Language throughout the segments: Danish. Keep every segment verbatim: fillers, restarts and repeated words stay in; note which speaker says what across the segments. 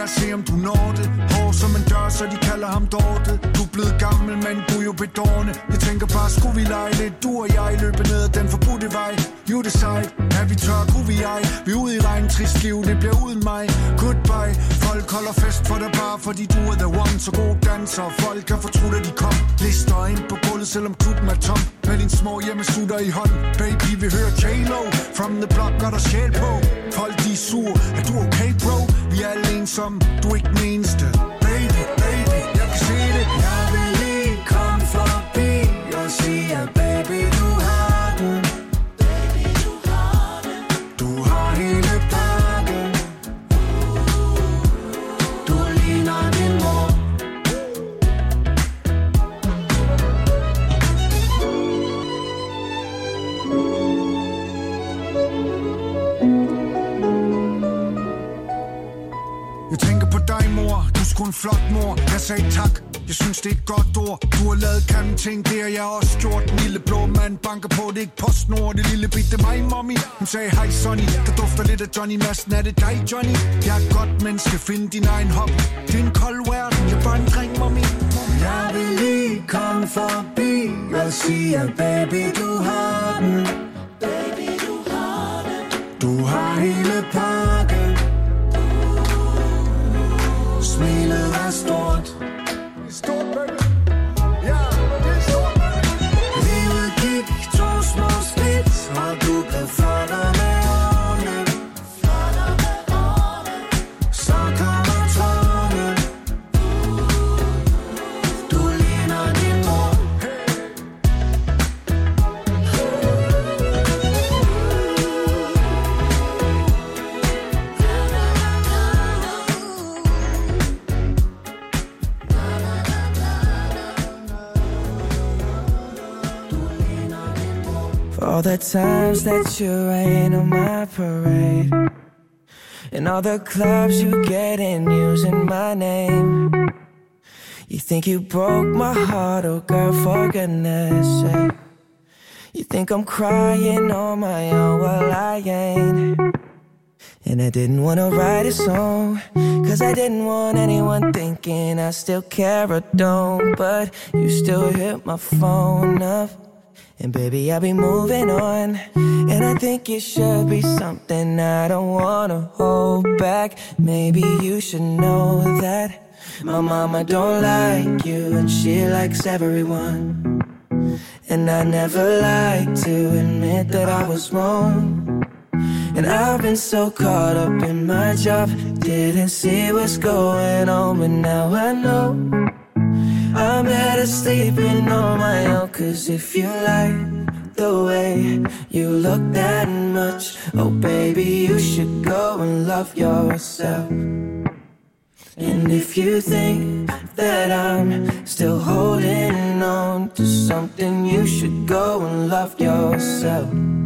Speaker 1: jeg se om du når det. Hår som en dør, så de kalder ham Dorte. Du er blevet gammel, men du er jo bedårende. Jeg tænker bare, skulle vi lege lidt? Du og jeg løber ned ad den forbudte vej. You decide, er vi tør, kunne vi ej? Vi er ude i regn, trist liv, det bliver uden mig. Goodbye, folk holder fest for dig bare, fordi du er the one. Så god danser, folk kan fortrude, at de kom. Lister ind på gulvet, selvom klubben er tom. Med din små hjemmesutter i hånd. Baby, vi hører J-Lo. From the block, gør der sjæl på. Folk, de er sur, er du okay, bro? Vi er alle ensomme, du er ikke den eneste. Baby, baby, jeg kan se det.
Speaker 2: Jeg vil lige komme forbi og sige, at baby, du har den. Baby, du har den. Du har hele pakken. Du ligner din mor.
Speaker 1: Jeg tænker på dig, mor. Du er sgu en flot mor. Jeg sagde tak. Jeg synes, det er et godt ord. Du har lavet grimme ting, det har jeg også gjort. Den lille blå mand banker på, det er ikke PostNord. Det lille bitte mig, mommy. Hun sagde, hej Sonny. Der dufter lidt af Johnny Madsen. Er det dig, Johnny? Jeg er et godt menneske. Find din egen hop. Det er en kold verden. Jeg er bare en dreng, mommy.
Speaker 2: Jeg vil lige komme forbi og sige, at baby, du har den. Baby, du har den. Du har hele pakken. Smilet er stort.
Speaker 1: Stort, baby. Ja, det er stort, baby.
Speaker 2: Livet gik to små skridt, og du blev flottere med årene. Flottere med årene. Så kommer tårne. Du ligner din mor.
Speaker 3: All the times that you rain on my parade, and all the clubs you get in using my name. You think you broke my heart, oh girl, for goodness sake. You think I'm crying on my own, well I ain't. And I didn't wanna write a song, cause I didn't want anyone thinking I still care or don't. But you still hit my phone up, and baby, I'll be moving on. And I think it should be something I don't wanna hold back. Maybe you should know that my mama don't like you, and she likes everyone. And I never like to admit that I was wrong. And I've been so caught up in my job, didn't see what's going on, but now I know I'm better sleeping on my own. Cause if you like the way you look that much, oh baby, you should go and love yourself. And if you think that I'm still holding on to something, you should go and love yourself.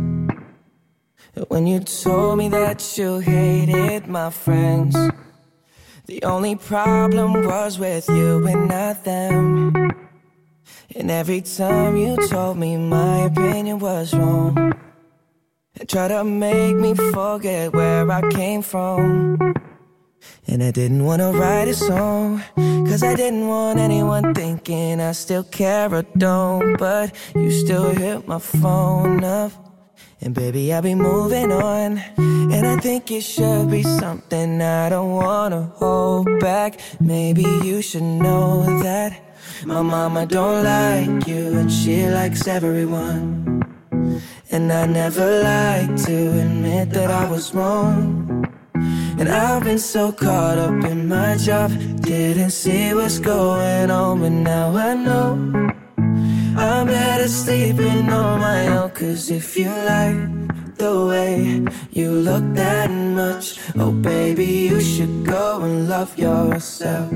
Speaker 3: When you told me that you hated my friends, the only problem was with you and not them. And every time you told me my opinion was wrong, and tried to make me forget where I came from. And I didn't want to write a song, cause I didn't want anyone thinking I still care or don't. But you still hit my phone up, and baby, I'll be moving on. And I think it should be something I don't wanna hold back. Maybe you should know that my mama don't like you, and she likes everyone. And I never like to admit that I was wrong. And I've been so caught up in my job, didn't see what's going on, but now I know I'm better sleeping on my own. Cause if you like the way you look that much, oh baby, you should go and love yourself.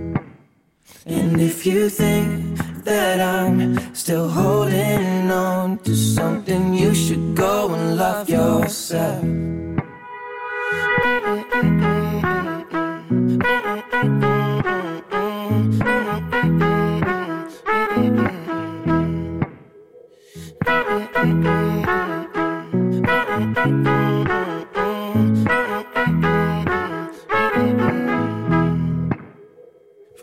Speaker 3: And if you think that I'm still holding on to something, you should go and love yourself.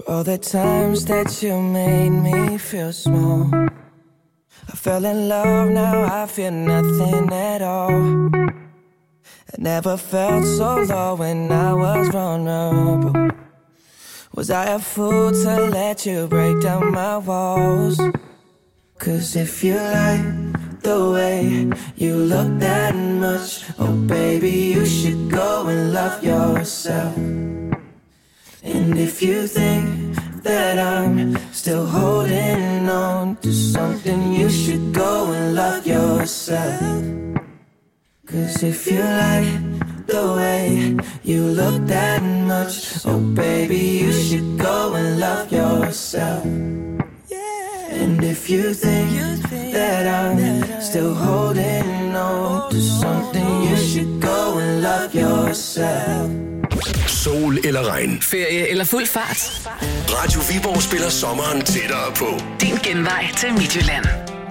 Speaker 3: all the times that you made me feel small. I fell in love, now I feel nothing at all. I never felt so low when I was vulnerable. Was I a fool to let you break down my walls? Cause if you like the way you look that much, oh baby, you should go and love yourself. And if you think that I'm still holding on to something, you should go and love yourself. Cause if you like the way you look that much, oh baby, you should go and love yourself. And if you think that I'm still holding on to something, you should go and love yourself.
Speaker 4: Sol eller regn,
Speaker 5: ferie eller fuld fart,
Speaker 4: Radio Viborg spiller sommeren tættere på.
Speaker 5: Din genvej til Midtjylland.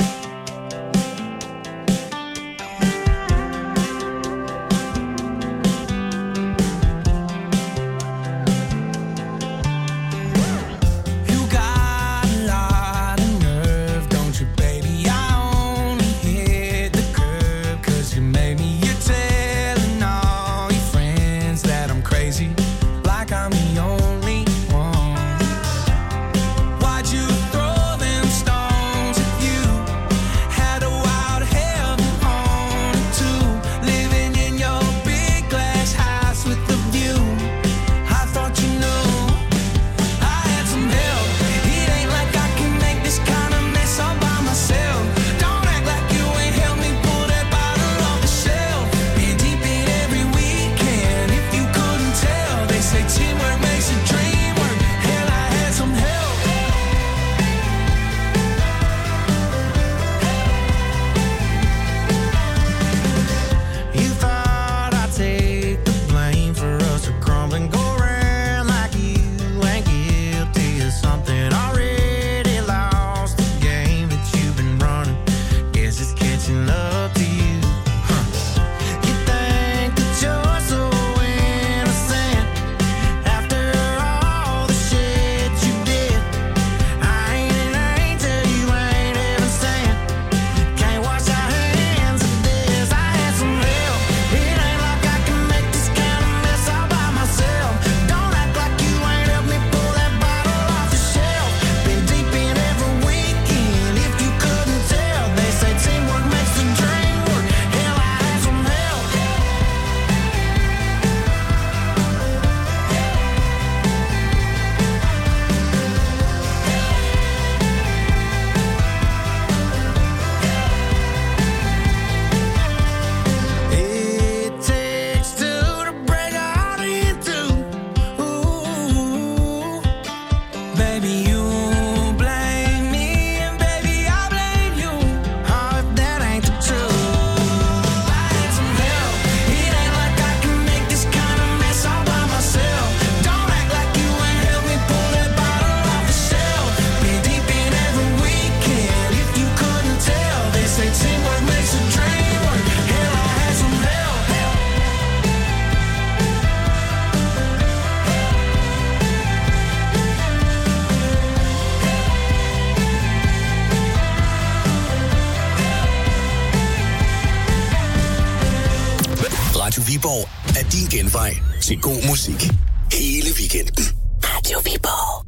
Speaker 4: Viborg er din genvej til god musik hele weekenden. Radio Viborg.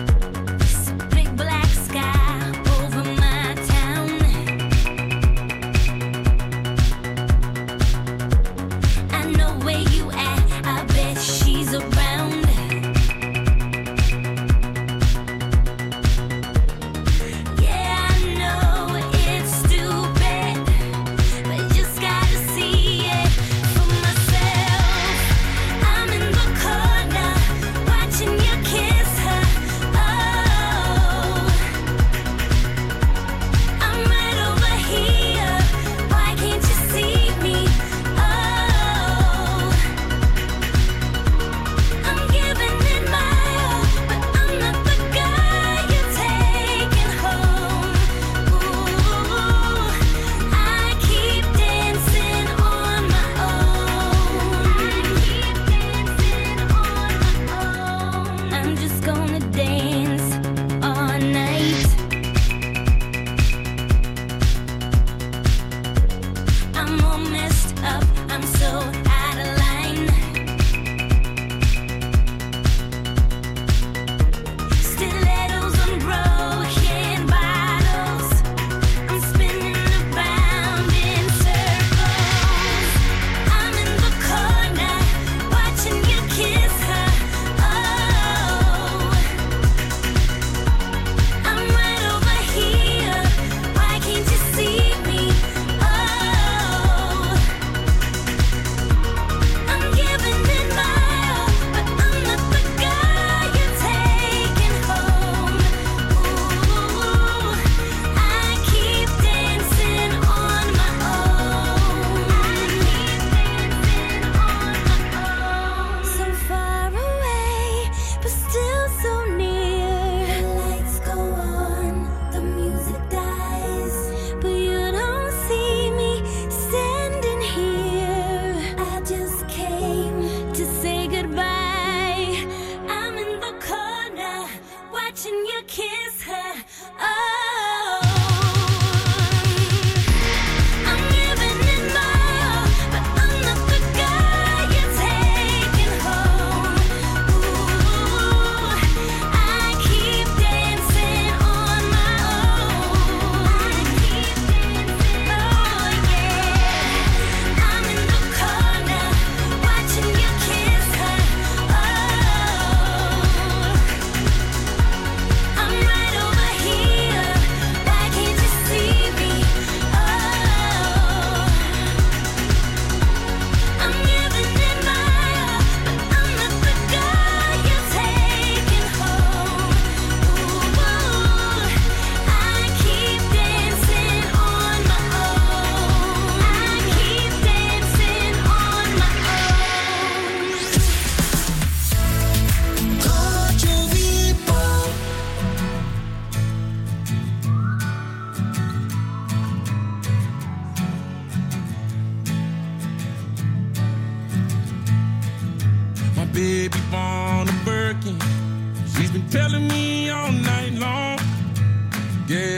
Speaker 6: Big black sky over my town.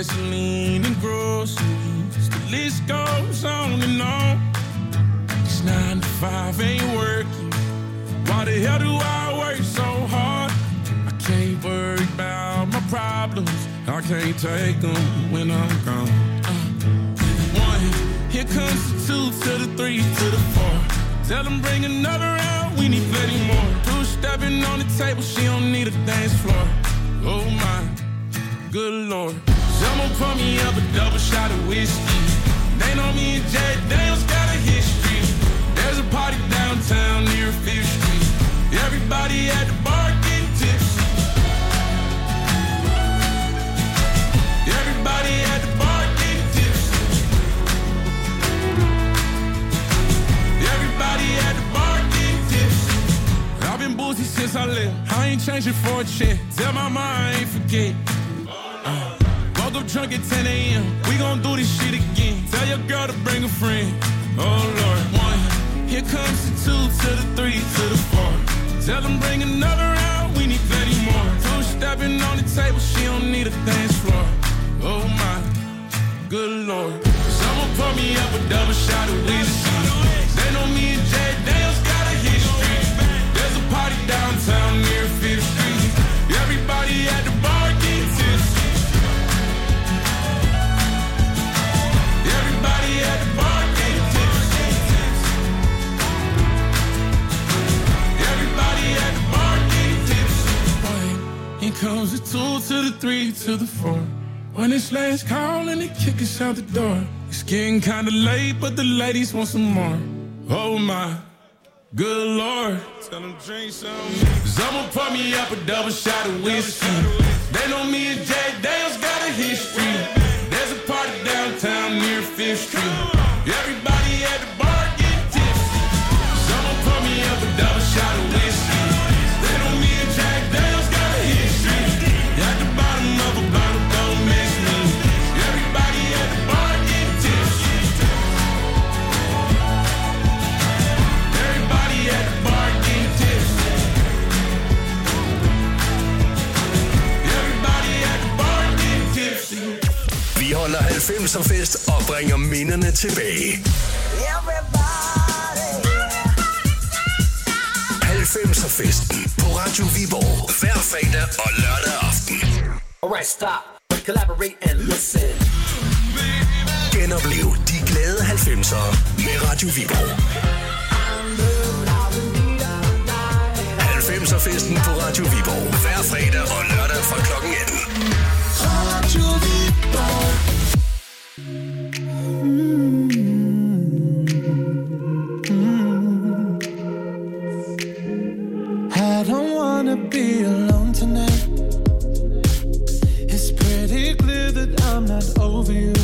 Speaker 6: gasoline and groceries. The list goes on and on. This nine to five ain't working. Why the hell do I work so hard? I can't worry about my problems. I can't take them when I'm gone. Uh, one, here comes the two to the three to the four. Tell them bring another round, we need plenty more. Two stepping on the table, she don't need a dance floor. Oh my, good lord. Someone pour me up a double shot of whiskey. They know me and Jay Daniels got a history. There's a party downtown near Fifth Street. Everybody at the bar getting tipsy. Everybody at the bar getting tipsy. Everybody at the bar getting tipsy. I've been boozy since I left. I ain't changing for a check. Tell my mom I ain't forget. Uh, woke up drunk at ten a.m. We gon' do this shit again. Tell your girl to bring a friend. Oh Lord, one. Here comes the two to the three to the four. Tell them bring another round, we need plenty more. Two stepping on the table, she don't need a dance floor. Oh my, good lord. Someone pour me up a double shot of whiskey. They know me and Jay Daniels got a history. There's a party downtown near Fifth Street. Everybody at the bar getting tipsy. Everybody at the bar getting tipsy. Everybody at the bar getting tipsy. Here comes the two to the three to the four. When it's last call and they kick us out the door. It's getting kinda late, but the ladies want some more. Oh my, good lord. Tell them drink some. Someone pour me up a double shot of whiskey. They know me and Jay Daniels got a history. There's a party downtown near Fifth Street. Everybody at the bar getting tipsy. Someone pour me up a double shot of whiskey. They know me and Jay Daniels got a history. At the bottom of a bottle, don't miss me. Everybody at the bar getting tipsy. Everybody at the bar getting tipsy. Everybody at the bar getting tipsy.
Speaker 4: Vi holder halvfemser fest og bringer minderne tilbage. halvfemser festen på Radio Viborg hver fredag og lørdag aften.
Speaker 7: Alright, stop. Collaborate and listen.
Speaker 4: Genoplev de glade halvfemsere med Radio Viborg. halvfemser festen på Radio Viborg hver fredag og lørdag fra klokken atten.
Speaker 2: Radio Viborg. I don't wanna be alone tonight. It's pretty clear that I'm not over you.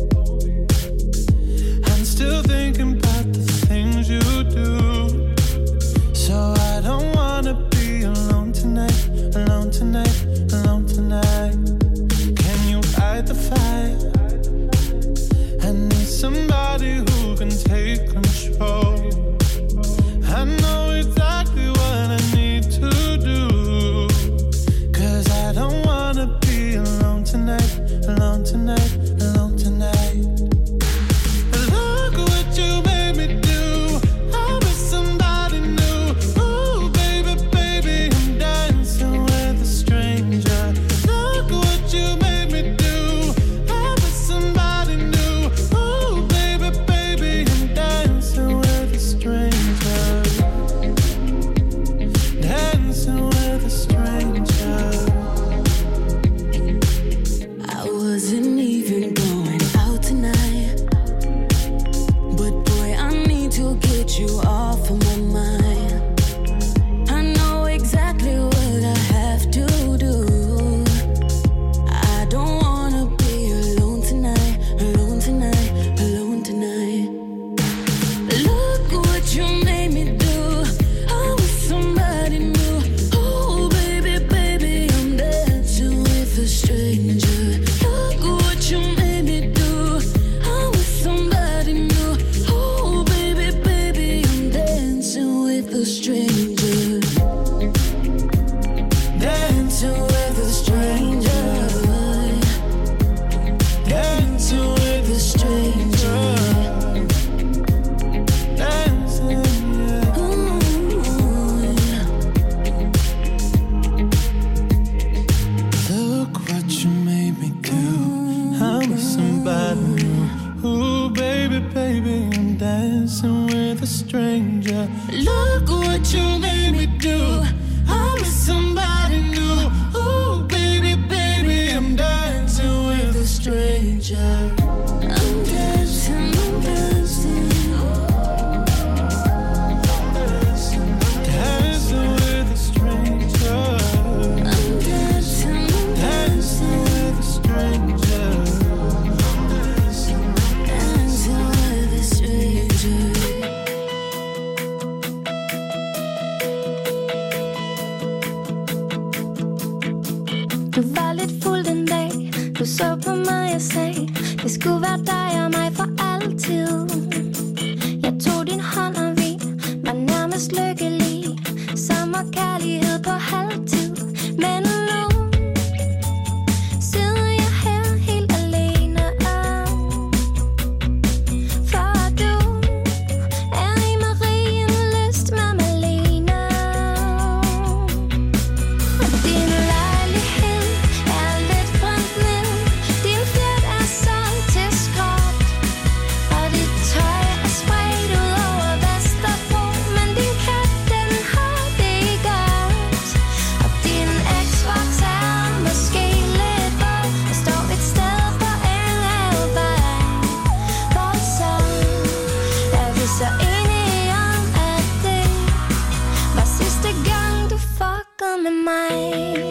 Speaker 2: I'm still thinking about the things you do. So I don't wanna be alone tonight, alone tonight, alone tonight. Can you fight the fight? I need somebody who can take control. I know exactly what I need to do. Cause I don't wanna be alone tonight, alone tonight, alone tonight. Look what you made me do. I was somebody new. Ooh, baby, baby, I'm dancing with a stranger. Look what you made me do. I was somebody new. Ooh, baby, baby, I'm dancing.
Speaker 8: jeg sagde, det skulle være dig og mig for altid. Jeg tog din hånd, og vi var nærmest lykkelige. Sommerkærlighed på halvtid. Men nu sidder jeg her helt alene. For du er i Marienlyst med Malene. Og din lejlighed er lidt brændt ned. Din Fiat er solgt til skrot. Og dit tøj er spredt ud over Vesterbro. Men din kat, den har det godt. Og din Xbox er måske lidt våd og står et sted på Engelvej. For så er vi så enige om, at det var sidste gang, du fuckede med mig.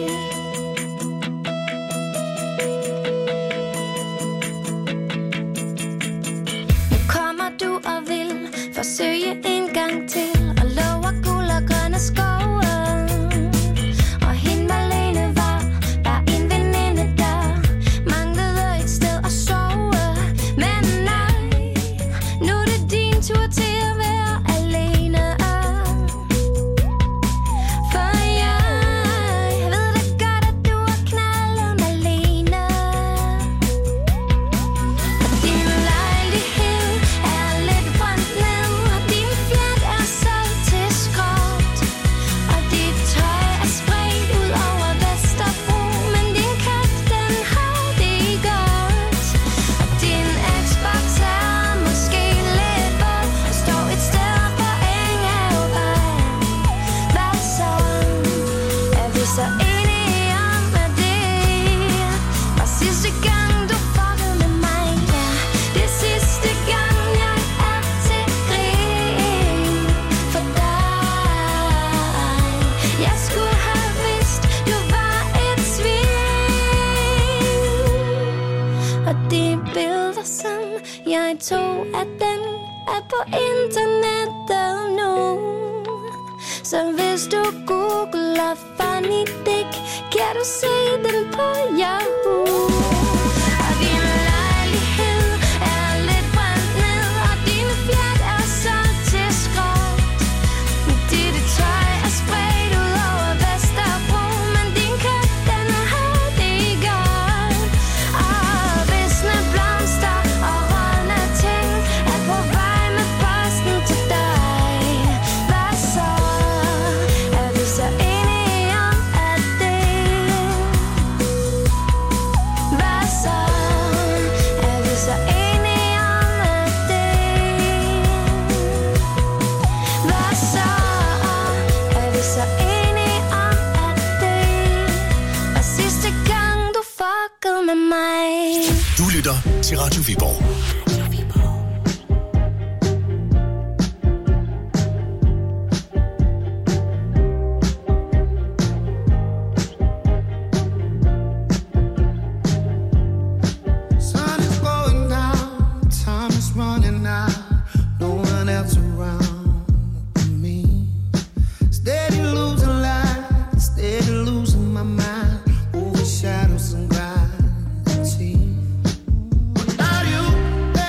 Speaker 8: Nu kommer du og vil forsøge en gang til og lover guld og grønne skove. Og hende Malene var bare en veninde, der manglede et sted at sove. Men nej, nu er det din tur til at være alene. For jeg ved da godt, at du har knaldet Malene. Og din lejlighed er lidt brændt ned. Og din Fiat er solgt til skrot. Og dit tøj er spredt ud over Vesterbro. Men din kat, den har det godt. Og din Xbox er måske lidt våd og står et sted på Engelvej. Hvad så? Er vi så enige om, at det var sidste gang, du fuckede med mig? Ja, det er sidste gang, jeg er til grin for dig. Jeg skulle have vidst, du var et svin. Og de billeder, som jeg tog af den, er på internettet nu. Så hvis du googler funny dick, kan du se den på Yahoo. Og din lejlighed er lidt brændt ned. Og din Fiat er solgt til skrot. Dit tøj er spredt ud over Vesterbro. Men din kat, den har det godt. Og visne blomster og rådne ting er på vej med posten til dig. Hvad så? Er vi så enige om, at det Hvad så? Er vi så enige om, at det Hvad så? Er vi så enige om, at det var sidste gang, du fuckede med mig?
Speaker 4: Du lytter til Radio Viborg.
Speaker 2: Sun is going down, time is running out, no one else around me. Steady losing light, steady losing my mind, over shadows and gravity. Without you,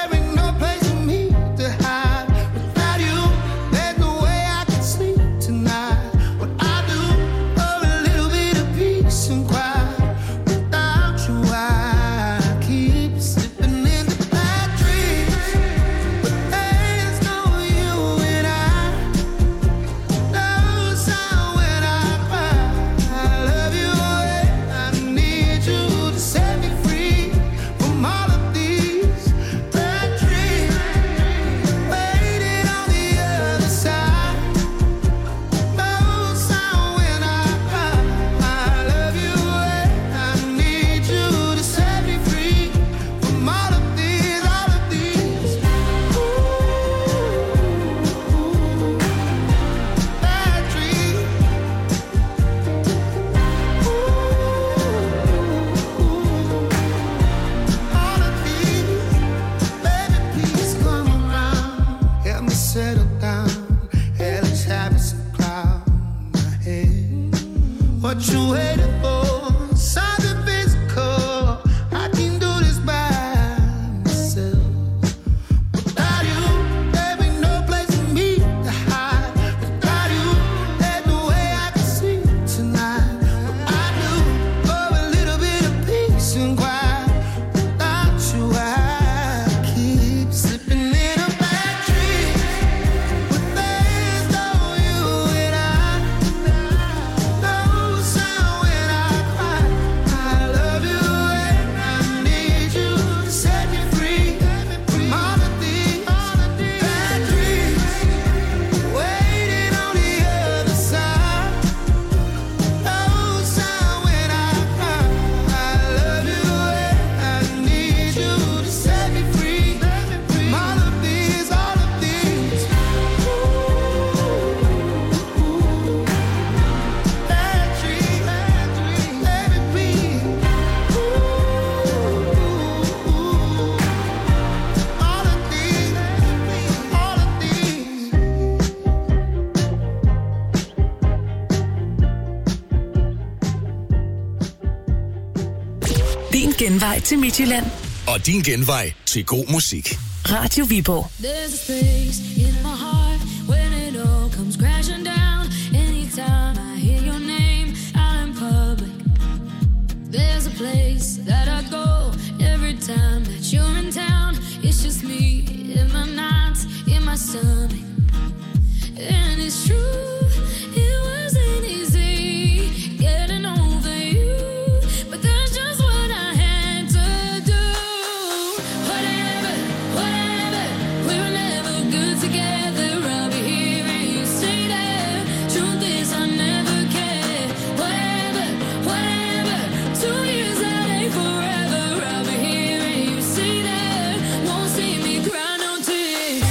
Speaker 5: genvej til Midtjylland.
Speaker 4: Og din genvej til god musik.
Speaker 5: Radio Viborg.
Speaker 8: There's a space in my heart when it all comes crashing down. Anytime I hear your name out in public, there's a place that I go every time that you're in town. It's just me in my nights, in my stomach. And it's true, it wasn't easy getting over you, but that's just what I had to do. Whatever, whatever, we were never good together. I'll be here and you stay there. Truth is I never cared. Whatever, whatever, two years that ain't forever. I'll be here and you stay there. Won't see me cry no tears.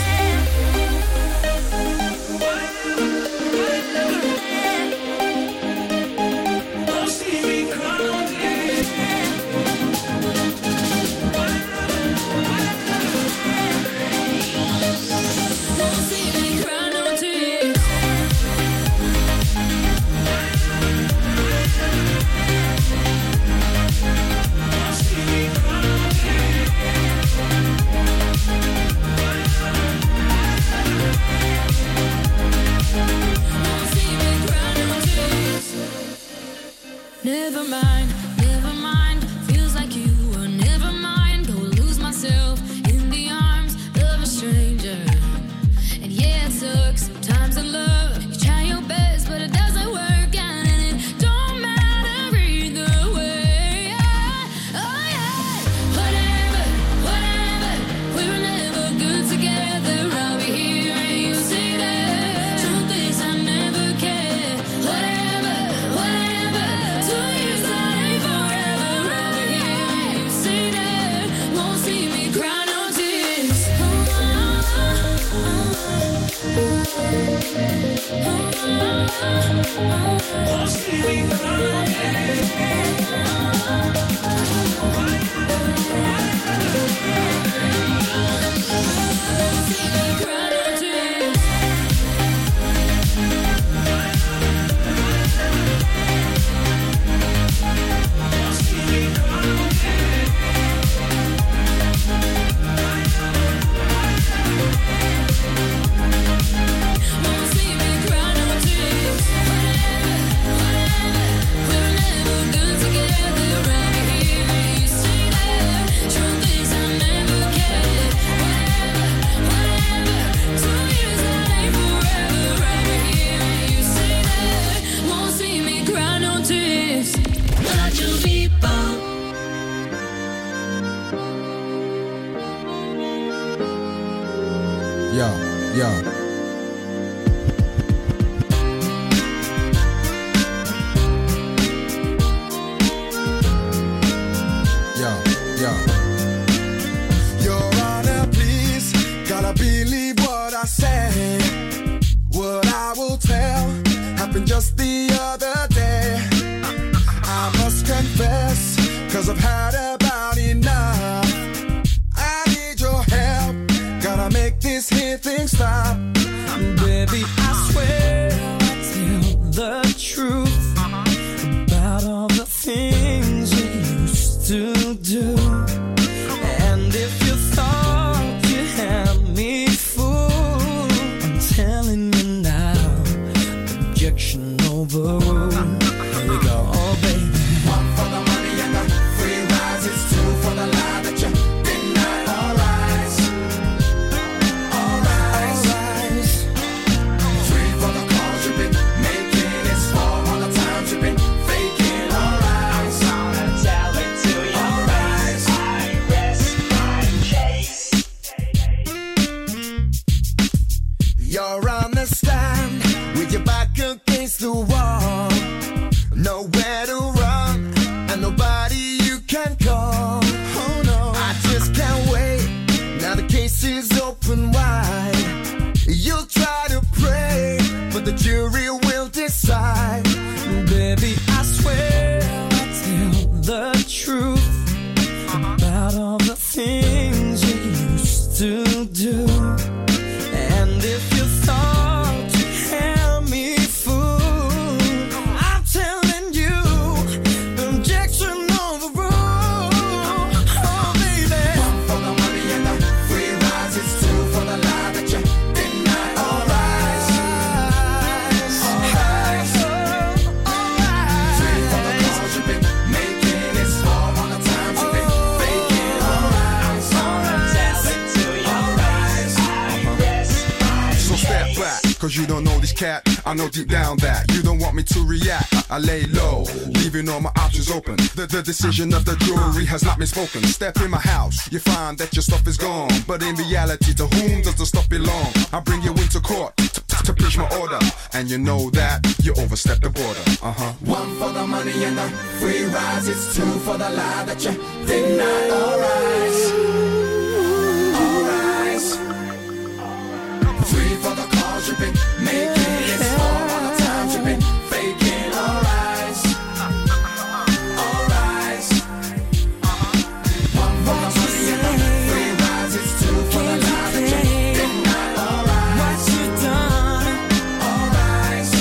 Speaker 8: Never mind, never mind. Feels like you were never mine. Go lose myself in the arms of a stranger. And yeah, it sucks sometimes to love. You try your best, but it doesn't work out, and it don't matter either way. Oh yeah, whatever, whatever. We were never good together. I'll be here and you stay there. Truth is I never cared. Whatever, whatever. Two years that ain't forever. I'll be here and you stay there. Won't see me cry no tears. Oh, oh, Won't see me cry no tears. Won't see me cry no tears. Whatever, whatever. We were never good together. I'll be here and you stay there. Truth is I never cared. Whatever, whatever. Two years that ain't forever. I'll be here and you stay there. Won't see me cry no tears. Radio Viborg.
Speaker 9: Yeah, yeah. Yeah, yeah.
Speaker 1: Your Honor, please, gotta believe what I say. What I will tell happened just the other day. I must confess, cause I've had about enough. I need your help, gotta make this here thing stop.
Speaker 3: Baby, I swear I'll tell the truth about all the things you used to do. And if you thought you had me fooled, I'm telling you now, objection overruled. Here we go, oh baby.
Speaker 1: One for the money and the free rides, it's two for the lie that you deny. All rise, all rise, three for the calls you've been making, it's four all the times you've been faking. All rise, I'm gonna tell it to you. All rise, I rest my case. You're on the stand with your back against the wall. Nowhere to run, and nobody you can call. Oh no, I just can't wait. Now the case is open wide. You'll try to pray, but the jury will decide.
Speaker 3: Baby, I swear I'll tell the truth about all the things you used to do. And if you thought you had me fooled, I'm telling you, objection overruled.
Speaker 9: cause you don't know this cat. I know deep down that you don't want me to react. I lay low, leaving all my options open. The, the decision of the jury has not been spoken. Step in my house, you find that your stuff is gone. But in reality, to whom does the stuff belong? I bring you into court to preach my order, and you know that you overstep the border. Uh-huh.
Speaker 10: One for the money and the free rides. It's two for the lie that you deny. All rise, all rise. Three for the calls you've been making. It's four all the times you've been faking. All rise, all rise. One for the money and the free rides. It's two for the lie that you deny. All rise. What you done? All rise.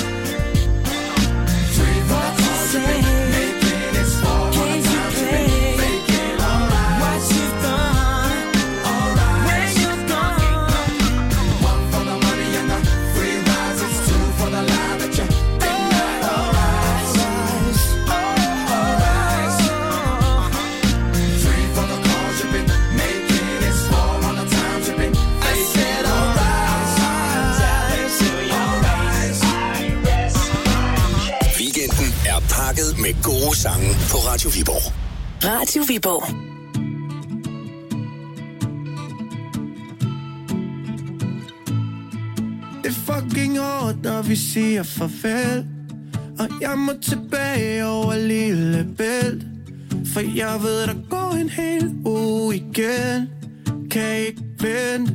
Speaker 10: Three for the calls you've been making. It's four all the times you've been faking. All rise. What you done? All rise. When you're gone. One for the money and the free rides. It's two for the lie that you deny. All rise. All rise. Three for the calls you've been making. It's four all the times you've been faking. All rise. All rise.
Speaker 4: Weekenden er pakket med gode sange på Radio Viborg.
Speaker 5: Radio Viborg.
Speaker 2: Det er fucking hårdt, når vi siger farvel. Og jeg må tilbage over lille bælt. For jeg ved, der går en hel uge igen. Kan ikke vente.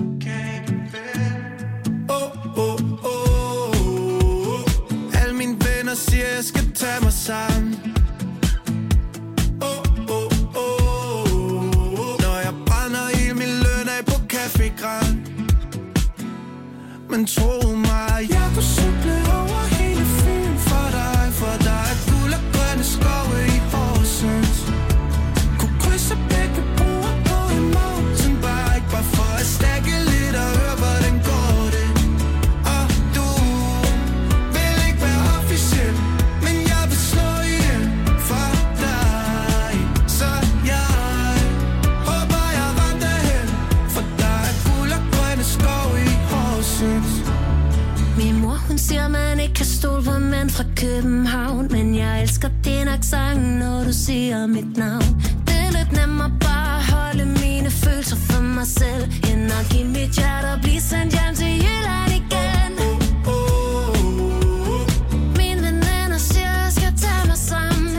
Speaker 2: Åh, åh, åh. Alle mine venner siger, jeg skal tage mig sammen. Åh, åh, åh. Når jeg brænder hele min løn af på Café Grand. Men tro mig, jeg kunne cykle over hele Fyn for dig. For der er guld og grønne skove i Horsens. Kunne krydse begge broer på en mountainbike. Bare for at stække lidt og høre, hvordan går det. Og du vil ikke være officiel, men jeg vil slå ihjel for dig. Så jeg håber, jeg ramte hen. For der er guld og grønne skove i Horsens.
Speaker 8: Min mor, hun siger, man ikke kan stole på mænd fra København. Men jeg elsker din accent, når du siger mit navn. Det er lidt nemmere bare at holde mine følelser for mig selv, end at give mit hjerte og blive sendt hjem til Jylland igen. Mine veninder siger, jeg skal tage mig sammen.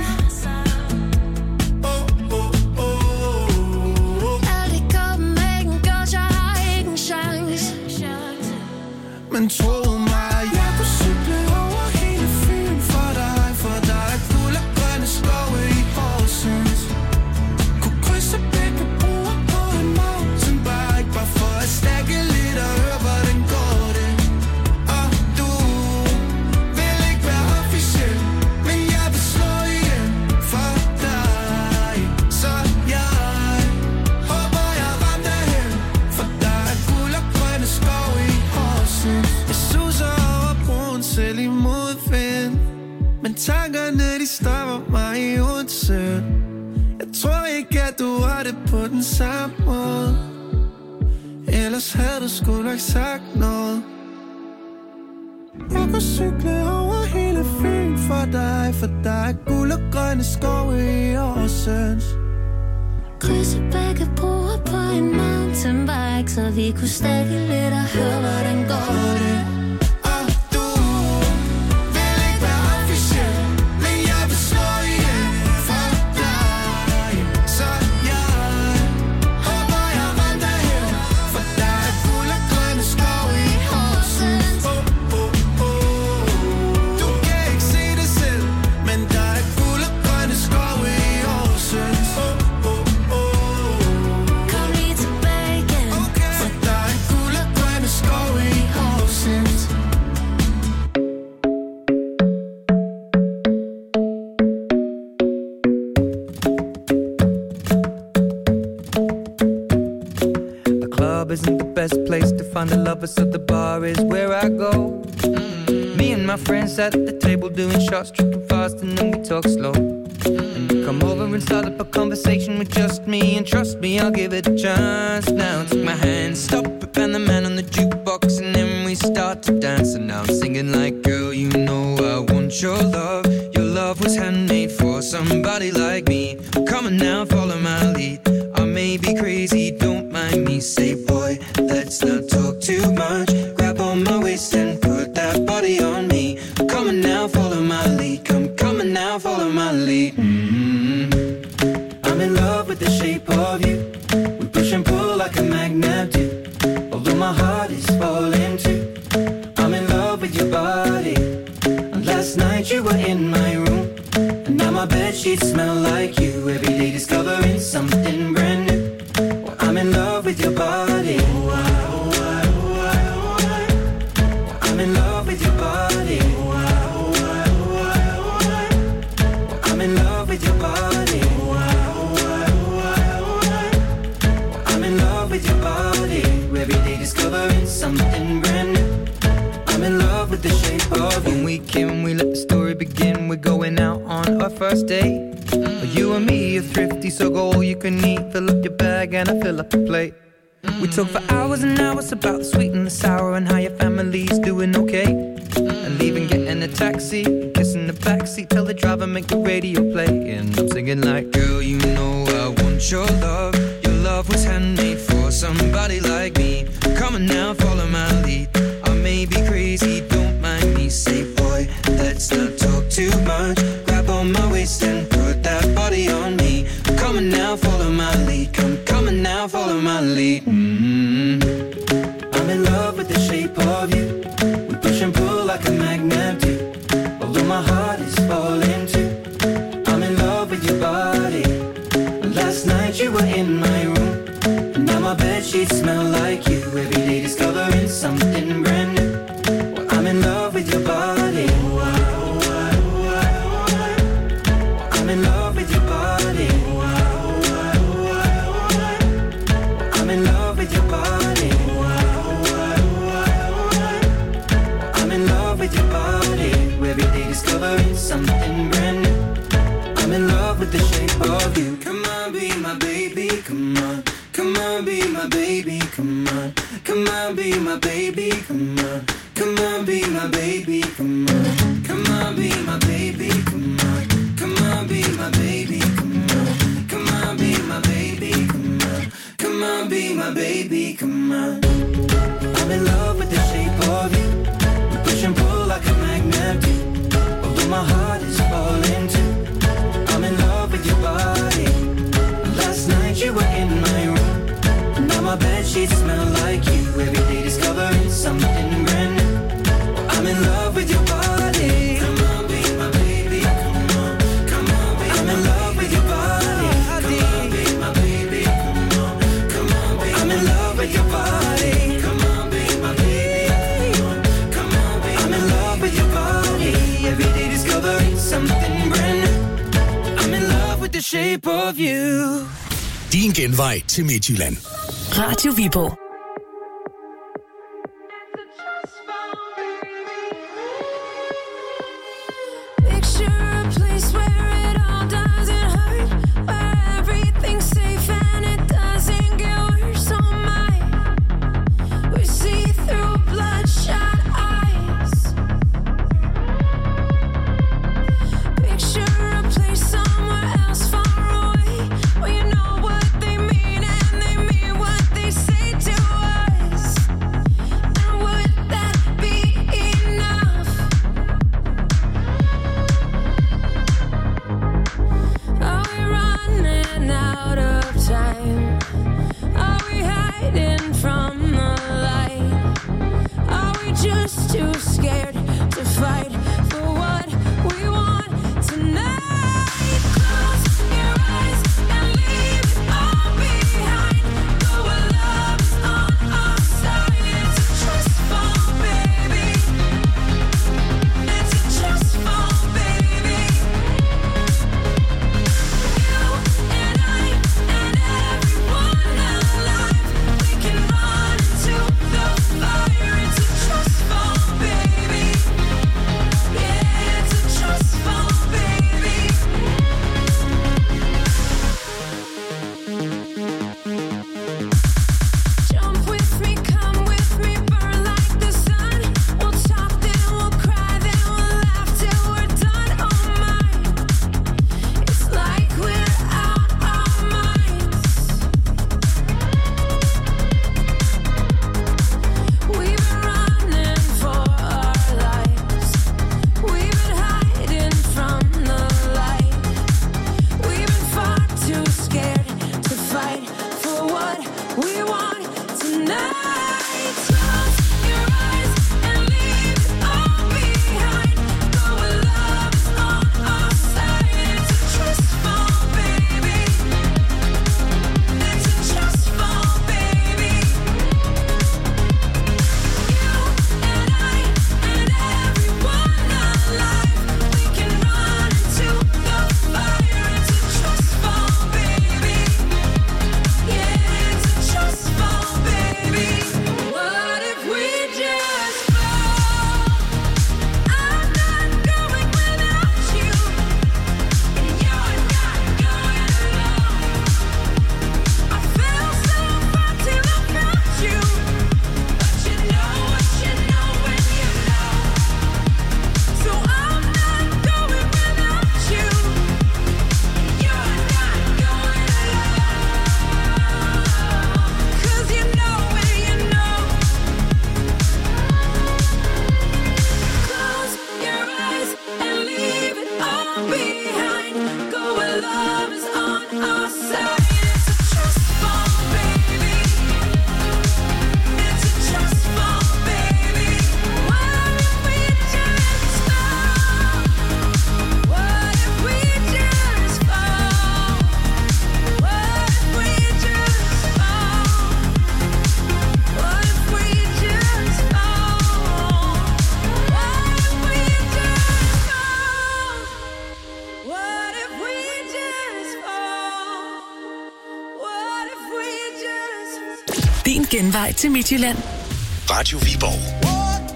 Speaker 8: Alt i Copenhagen Girls, jeg har ikke en chance.
Speaker 2: Men tro mig, jeg kunne cykle over hele Fyn for dig. For der er guld og grønne skove i Horsens. Kunne krydse begge broer på en mountainbike. Bare for at stække lidt og høre, hvordan går det. Og du vil ikke være officiel, men jeg vil slå ihjel for dig. Så jeg håber, jeg ramte hen. For der er guld og grønne skove i Horsens. Jeg suser over broen selv i modvind, men tankerne de stopper mig i Odense. Jeg tror ikke at du har det på den samme måde. Ellers havde du sgu nok sagt noget. Jeg kan cykle over hele Fyn for dig. For der er guld og grønne skove i Horsens.
Speaker 8: Krydse begge broer på en mountainbike, så vi kunne stække lidt og høre, hvordan går det.
Speaker 2: Og du vil ikke være officiel, men jeg vil slå ihjel for dig. Så jeg håber, jeg ramte hen. For der er guld og grønne skove i Horsens. Oh, oh, oh. Du kan ikke se det selv, men der er guld og grønne skove i Horsens. Oh, oh, oh.
Speaker 8: Kom lige tilbage igen,
Speaker 2: For der er guld og grønne skove i Horsens.
Speaker 3: The club isn't the best place to find the lovers, so the bar is where I go. Me and my friends at the table doing shots, tripping fast, and then we talk slow. And you come over and start up a conversation with just me, and trust me, I'll give it a chance. Now take my hand, stop it, and the man on the jukebox, and then we start start to dance, and now I'm singing like, girl, you know I want your love. Your love was handmade for somebody like me. Come on now, follow my lead. I may be crazy, don't mind me. Say, boy, let's not talk too much. Grab on my waist and put that body on me. Come on now, follow my lead. Come, come on now, follow my lead. Mm-hmm. I'm in love with the shape of you. We push and pull like a magnet do. Although my heart is falling too. I'm in love with your body. And last night you were in my room, and now my bedsheets smell like you. Every day discovering something brand new. Well, I'm in love with your body. Oh, I, oh, I, oh, I, oh, I. Well, I'm in love with your body. Oh, I, oh, I, oh, I, oh, I. Well, I'm in love with your body. Oh, I, oh, I, oh, I, oh, I. Well, I'm in love with your body. Every day discovering something brand new. I'm in love with the shape of you. When we came, we let the story begin. We're going out on our first date. Mm. You and me are thrifty, so go all you can eat. Fill up your bag and I fill up the plate. Mm. We talk for hours and hours about the sweet and the sour, and how your family's doing okay. Mm. And leaving, getting a taxi, kissing the backseat, tell the driver make the radio play. And I'm singing like, girl, you know I want your love. Your love was handmade for somebody like me. Come on now, follow my lead. I may be crazy, don't mind me. Say, boy, let's not talk too much. Grab on my waist and put that body on me. Come on now, follow my lead. Come, come on now, follow my lead. Mm-hmm. I'm in love with the shape of you. We push and pull like a magnet do. Although my heart is falling too. I'm in love with your body. Last night you were in my room, and now my bedsheets smell like you. Every day discovering something brand new. Well, I'm in love with your body. Oh, I, oh, I, oh, I, oh, I. I'm in love with your body. Oh, I, oh, I, oh, I, oh, I. I'm in love with your body. Oh, I, oh, I, oh, I, oh, I. I'm in love with your body. Every day discovering something brand new. I'm in love with the shape of you. Come on, be my baby, come on. Come on, be my baby, come on. Come on, be my baby, come on. Come on, be my baby, come on. Come on, be my baby, come on. Come on, be my baby, come on. Come on, be my baby, come on. Come on, be my baby, come on. I'm in love with the shape of you. We push and pull like a magnet do. Although my heart is falling too. I'm in love with your body. Last night you were in my room, now my bedsheets smell like you. Every day discovering something brand new. I'm in love with your body. Come on, be my baby. Come on, come on, be I'm in love with your body. Come on, be my baby. Come on, come on, be I'm in love with your body. Come on, be my baby. Come on, come on, be I'm in love with your body. Every day discovering something brand new. I'm in love with the shape of you.
Speaker 4: Din genvej til Midtjylland.
Speaker 5: Radio Viborg.
Speaker 8: Baby
Speaker 5: genvej til Midtjylland.
Speaker 4: Radio Viborg.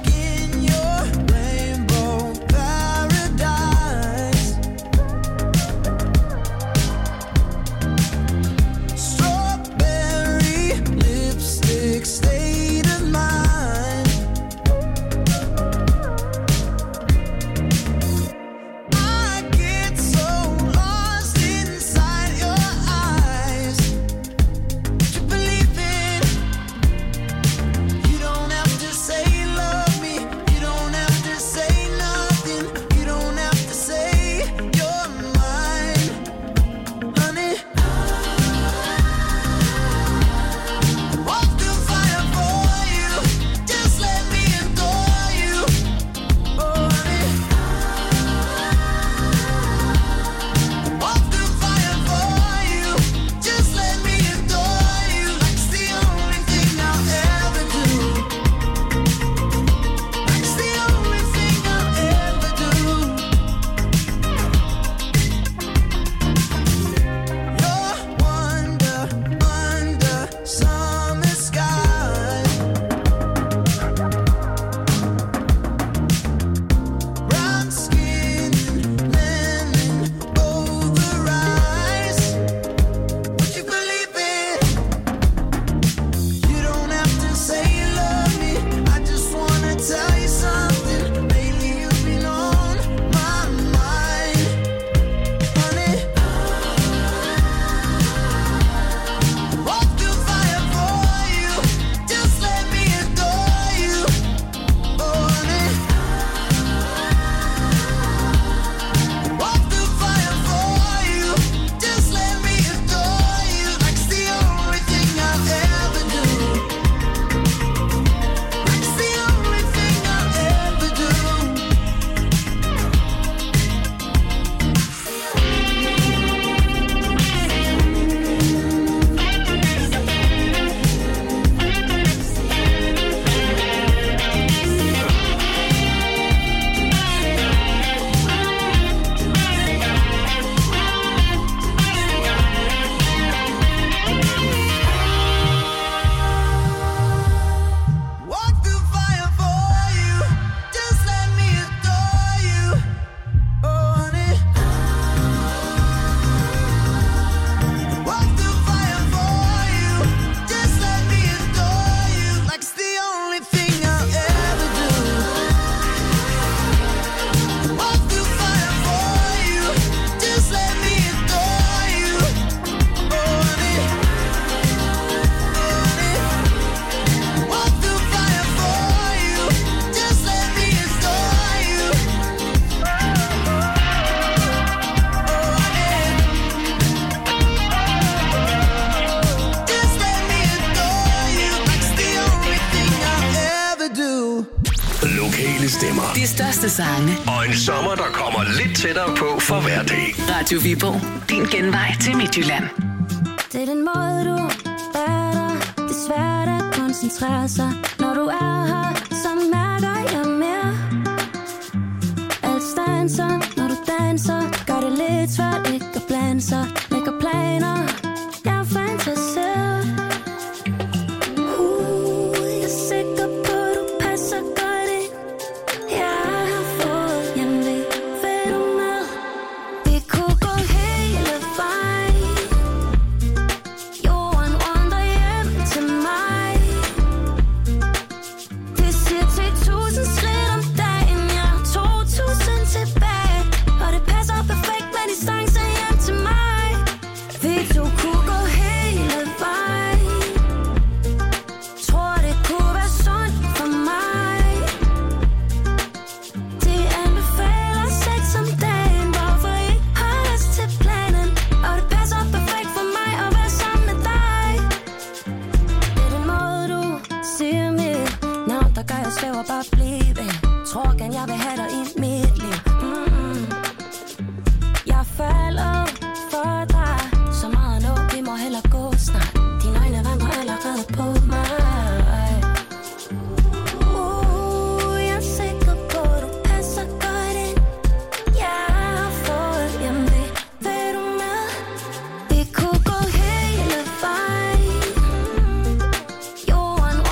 Speaker 5: Stemmer. De største sange.
Speaker 4: Og en sommer, der kommer lidt tættere på for hver dag.
Speaker 5: Radio Viborg. Din genvej til Midtjylland.
Speaker 8: Det er den måde, du er der. Det er svært at koncentrere sig. Når du er her, så mærker jeg mere. Alt stanser, når du danser. Gør det lidt svært ikke at blande sig. Lægger planer, jeg fantaserer. Uh, jeg er sikker på, du passer godt ind. Jeg har fået hjemlig, vil du med? Vi kunne gå hele vejen. Jorden rundt hjem til mig. Det siger til tusind skridt om dagen. Jeg har to tusind tilbage. Og det passer perfekt med distance hjem til mig. Vi to kunne gå hele vejen. Tror det kunne være sundt for mig. De anbefaler sex om dagen. Hvorfor ikke holde os til planen? Og det passer perfekt for mig at være sammen med dig. Det er den måde du siger mit navn, der gør jeg svæver bare blive. Tror gerne jeg vil have dig i mit liv. Mm-mm. Jeg falder for dig. Så meget nu, vi må hellere gå snart. Dine øjne vandrer allerede på mig. Uh, jeg er sikker på, du passer godt ind. Jeg har fået hjemlig, vil du med? Vi kunne gå hele vejen. Jorden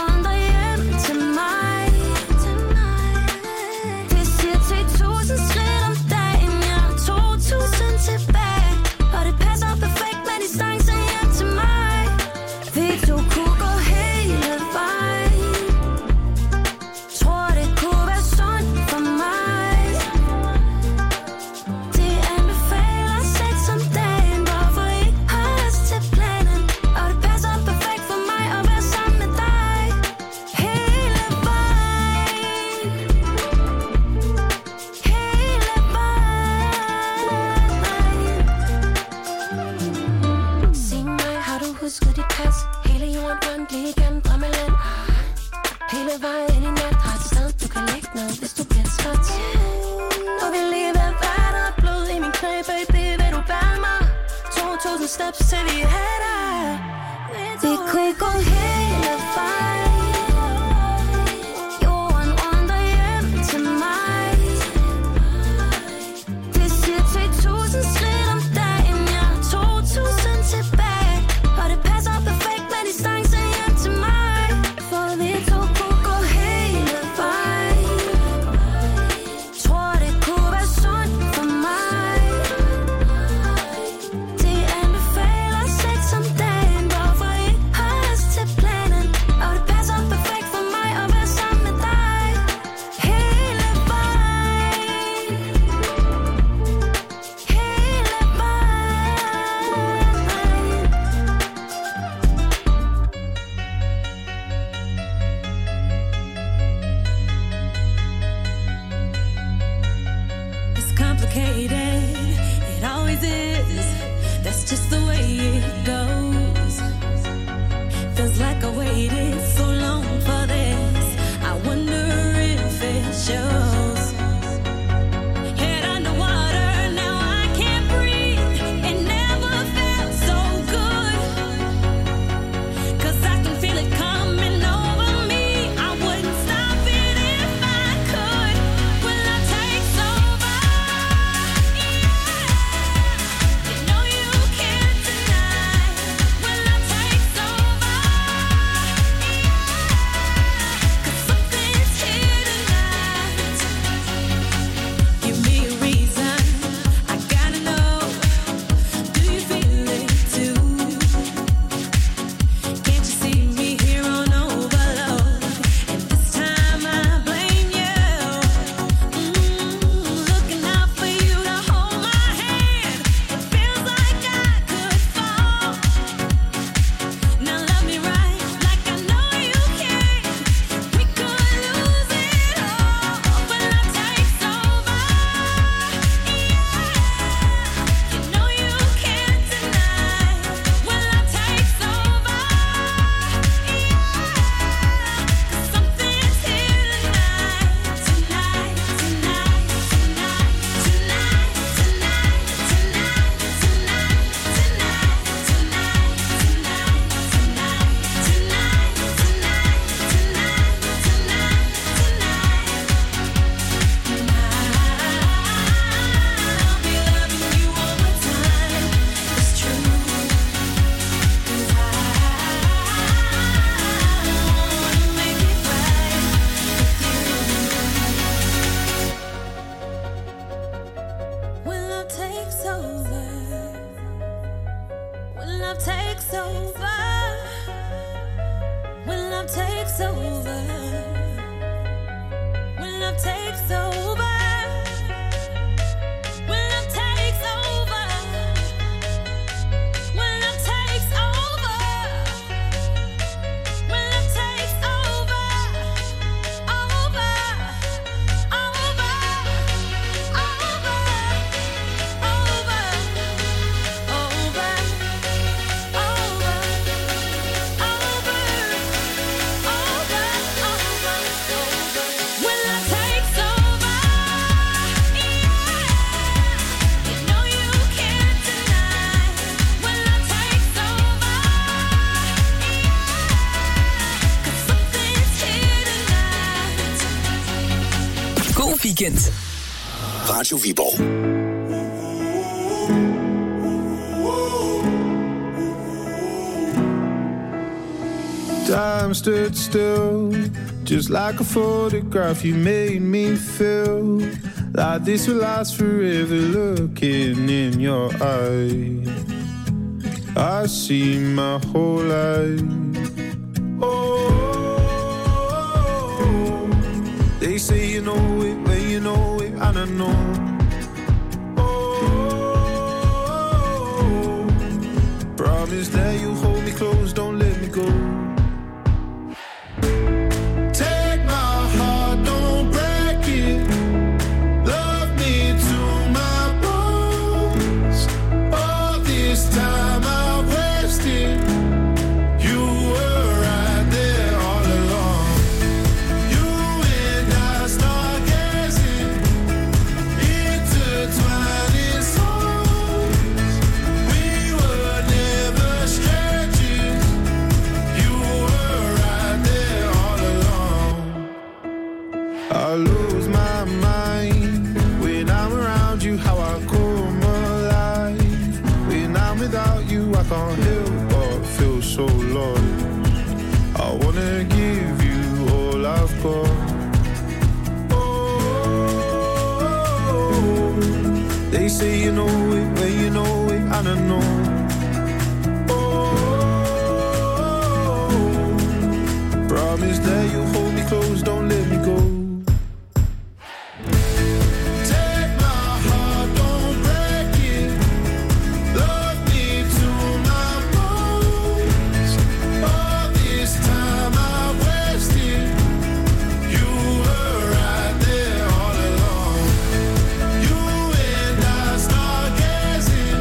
Speaker 8: Hele vejen i nat har et sted, du kan lægge ned, hvis du bliver træt. Og vi lige ved at være der, blod i min knæ, baby, vil du bære mig? to tusind steps til vi er der. Vi kunne gå hele vejen. Jorden rundt og hjem til mig. Det siger ti tusind skridt om dagen, ja, to tusind tilbage. Og det passer perfekt med distance hjem til mig. For vi to kunne gå hele vejen. Tror det kunne være sundt for mig. De anbefaler sex om dagen. Hvorfor I holder os til planen? Og det passer perfekt for mig at være sammen med dig. Hele vejen. Hele
Speaker 10: It's complicated, it always is. That's just the way it goes. Feels like I waited so long for this. I wonder if it shows. Head underwater, now I can't breathe. It never felt so good. 'Cause I can feel it coming over me. I wouldn't stop it if I could. Will I take over? You know you can't deny. Will I take over? 'Cause something's here tonight. Give me a reason, I gotta know. Do you feel it too? Can't you see me here on overload? And this time I blame you. Mm, looking out for you to hold my hand. It feels like I could fall. Now love me right, like I know you can. We could lose it all. Will I take over? You know you can't deny. Will I take over? 'Cause something's here tonight, tonight, tonight, tonight, tonight, tonight, tonight, tonight, tonight, tonight, tonight, I'll be loving you all the time. It's true. 'Cause I wanna make it right with you. When love takes over, when love takes over, when love takes over, when love takes over, when love takes over, when love takes over, when love takes over, over, over, over, over, over, over, When love takes over, yeah. You know you can't deny. When love takes over, yeah. 'Cause something's here tonight.
Speaker 4: God weekend. Radio Viborg.
Speaker 2: Time stood still, just like a photograph. You made me feel like this will last forever. Looking in your eyes, I see my whole life. Oh, they say you know it when you know it, and I know. Oh, promise that you hold me close, don't let me go.
Speaker 11: Time I rested, you were right there all along.
Speaker 2: lose my mind when I'm around you. How I come alive when I'm without you. I can't help but feel so lost. I wanna give you all I've got. Oh, they say you know it when you know it, I don't know. Promise that you'll hold me close, don't let me go. Take my heart, don't break it. Love me to my bones. All this time I wasted. You were right there all along. You and I stargazing,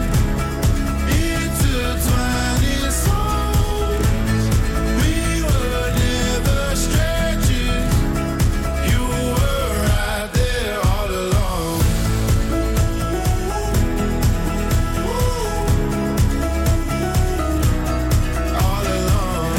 Speaker 2: intertwining souls. We were never strangers. You were right there all along. All along.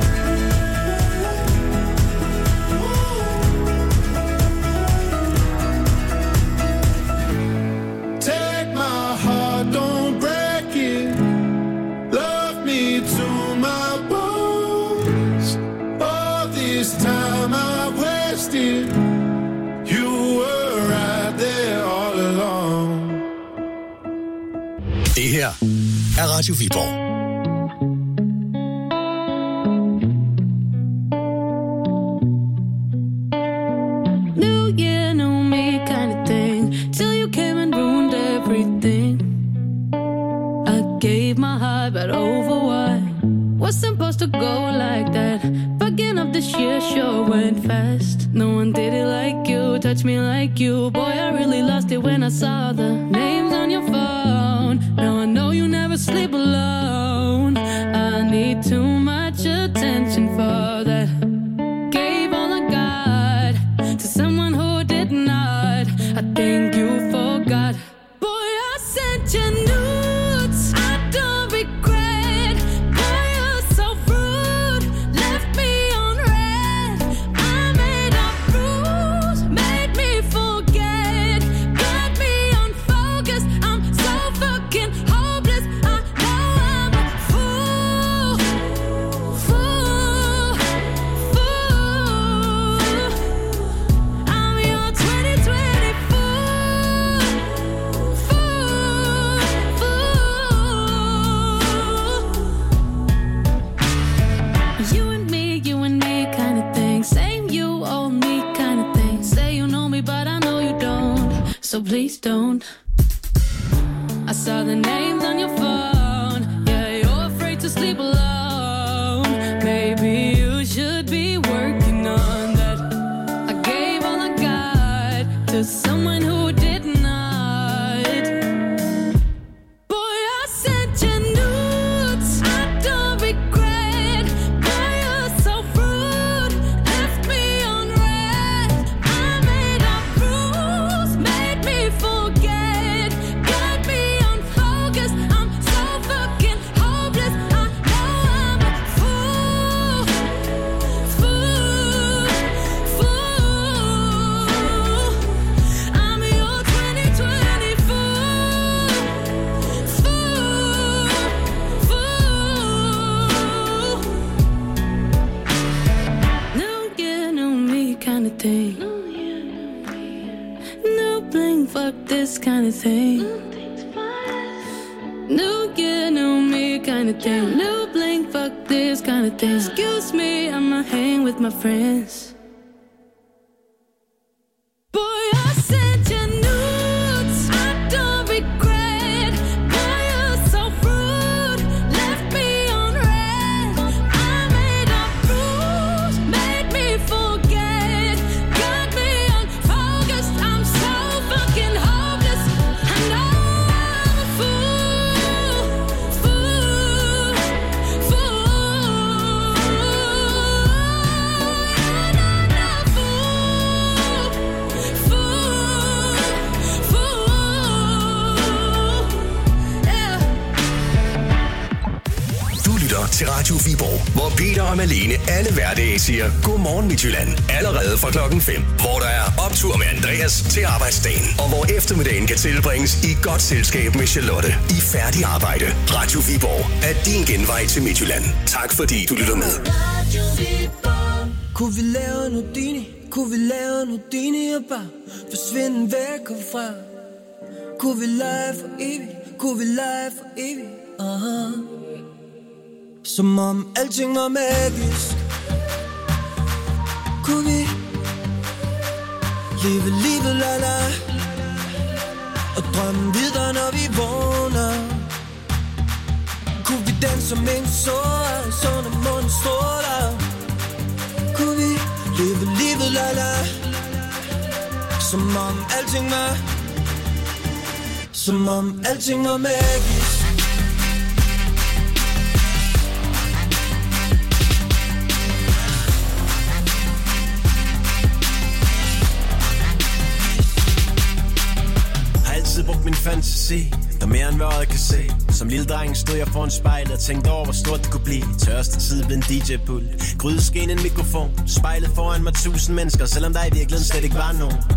Speaker 2: Take my heart, don't break it. Love me to my bones. All this time I wasted. You were right there all along.
Speaker 4: Det her er Radio Viborg.
Speaker 11: New year, new me kind of thing. Till you came and ruined everything. I gave my heart, but over what? Was supposed to go like that. Fucking up this year sure went fast. No one did it like you, touched me like you. Boy, I really lost it when I saw the names on your phone. Now I know you never sleep alone. I need too much attention for that. Gave all I got to someone who did not. I think you forgot. Boy, I sent you nudes. I don't regret. Boy, you're so rude. Left me on red. I made up rules. Made me forget. Got me unfocused. I'm so fucking hopeless. I know I'm a fool. Fool. Fool. I'm your twenty twenty fool. Fool. Fool. You and me, you and me kind of thing. Same you, old me kind of thing. Say you know me, but I know you don't. So please don't. I saw the names on your phone. Yeah, you're afraid to sleep alone. Maybe you should be working on that. I gave all I got to someone who did not. Boy, I sent you nudes. I don't regret. Boy, you're so rude. Left me on red. I made up rules. Made me forget. Got me unfocused. I'm so fucking hopeless. I know I'm a fool. Fool. Fool. I'm your twenty twenty fool. Fool. Fool. New year, new me kind of thing. New bling, fuck this kind of thing. New year, new me kind of thing. New bling, fuck this kind of thing. Excuse me, I'ma hang with my friends. Boy, I sent you nudes. I don't regret. Boy, you're so rude. Left me on red. I made up rules. Made me forget. Got me unfocused. I'm so fucking hopeless. I know I'm a fool. Fool. Fool. I know
Speaker 4: til Radio Viborg, hvor Peter og Malene alle hverdage siger Godmorgen Midtjylland. Allerede fra klokken fem, hvor der er optur med Andreas til arbejdsdagen. Og hvor eftermiddagen kan tilbringes i godt selskab med Charlotte i færdig arbejde. Radio Viborg er din genvej til Midtjylland. Tak fordi du lytter med.
Speaker 10: Kunne vi lave Nudini? Kunne vi lave Nudini og bare forsvinde væk herfra? Kunne vi lege for evigt? Kunne vi lege for evigt? Uh-huh. Som om alting var magisk. Kunne vi leve livet la la og drømme videre når vi vågner? Kunne vi danse som en sår, så når månen stråler? Kunne vi leve livet la la som om alting var, som om alting var magisk?
Speaker 12: Altid brugt min fantasi, der mere end hvad øjet kan se. Som lille dreng stod jeg foran spejlet og tænkte over, hvor stort det kunne blive. Tørste tid blev en D J-pult, grydeskeen en mikrofon, spejlet foran mig tusind mennesker, selvom der i virkeligheden slet ikke var nogen.